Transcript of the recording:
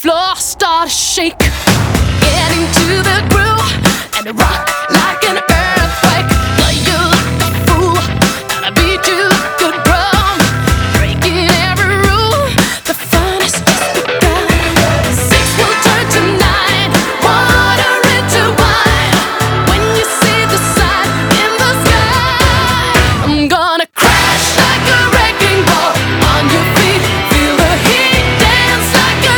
floor start to shake. Get into the groove and rock like an